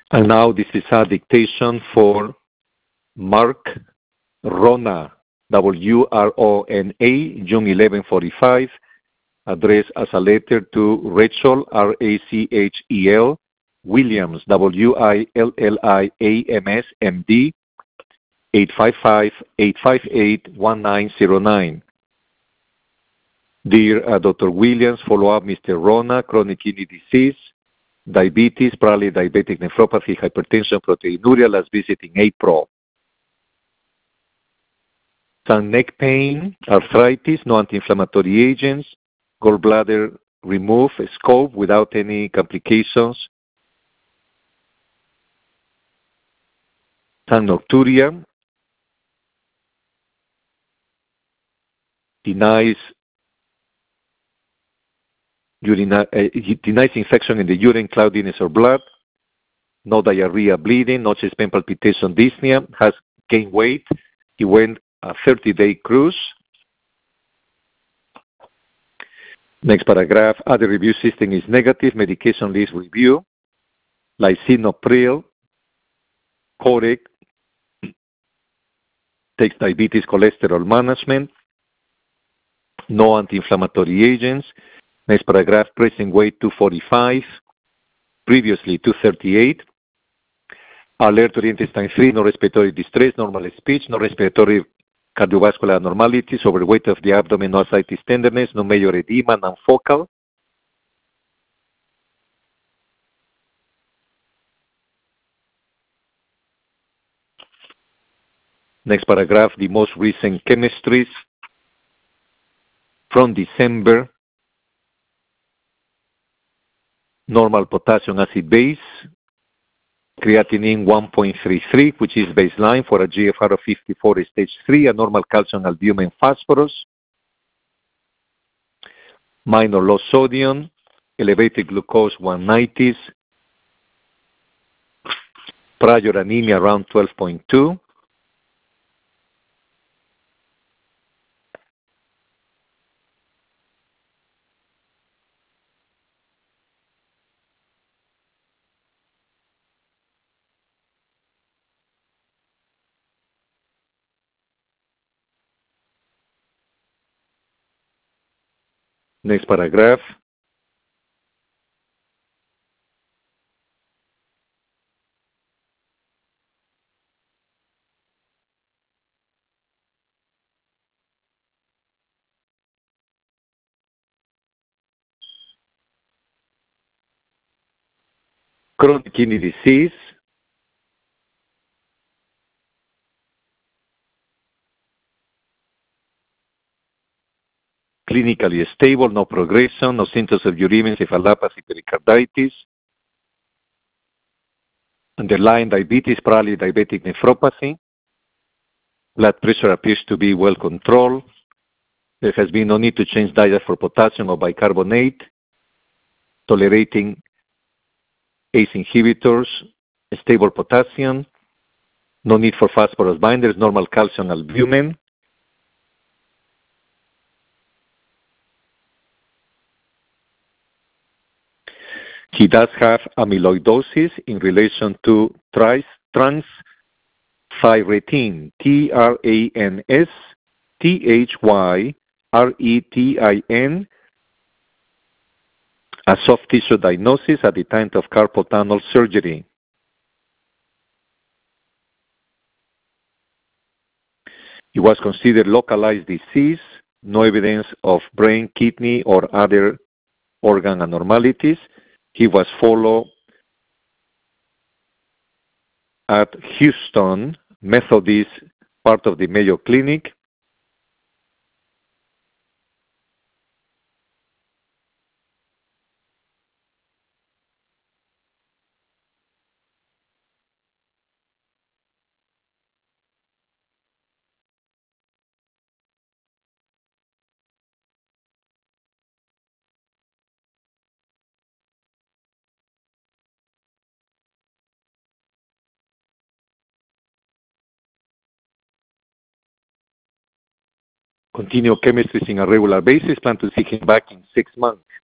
And now this is a dictation for Mark Rona, W-R-O-N-A, June 11:45, addressed as a letter to Rachel, R-A-C-H-E-L, Williams, W-I-L-L-I-A-M-S, M-D, 855-858-1909. Dear Dr. Williams, follow up Mr. Rona, chronic kidney disease, diabetes, probably diabetic nephropathy, hypertension, proteinuria, last visit in April. Some neck pain, arthritis, no anti-inflammatory agents, gallbladder remove, scope without any complications. Some nocturia, denies infection in the urine, cloudiness or blood, no diarrhea, bleeding, no chest pain, palpitation, dyspnea, has gained weight. He went a 30-day cruise. Next paragraph, other review system is negative, medication list review, lisinopril, Coreg, takes diabetes, cholesterol management, no anti-inflammatory agents. Next paragraph, present weight 245, previously 238. Alert to intestine 3, no respiratory distress, normal speech, no respiratory cardiovascular abnormalities, overweight of the abdomen, no ascites tenderness, no major edema, non-focal. Next paragraph, the most recent chemistries from December. Normal potassium acid base, creatinine 1.33, which is baseline for a GFR of 54 stage 3, a normal calcium, albumin, phosphorus, minor low sodium, elevated glucose 190s, prior anemia around 12.2, next paragraph. Chronic kidney disease, clinically stable, no progression, no symptoms of uremia, encephalopathy, pericarditis, underlying diabetes, probably diabetic nephropathy, blood pressure appears to be well controlled, there has been no need to change diet for potassium or bicarbonate, tolerating ACE inhibitors, stable potassium, no need for phosphorus binders, normal calcium, albumin. He does have amyloidosis in relation to transthyretin, TRANS-THYRETIN, a soft tissue diagnosis at the time of carpal tunnel surgery. It was considered localized disease, no evidence of brain, kidney, or other organ abnormalities. He was followed at Houston Methodist, part of the Mayo Clinic. Continue chemistry on a regular basis. Plan to see him back in 6 months.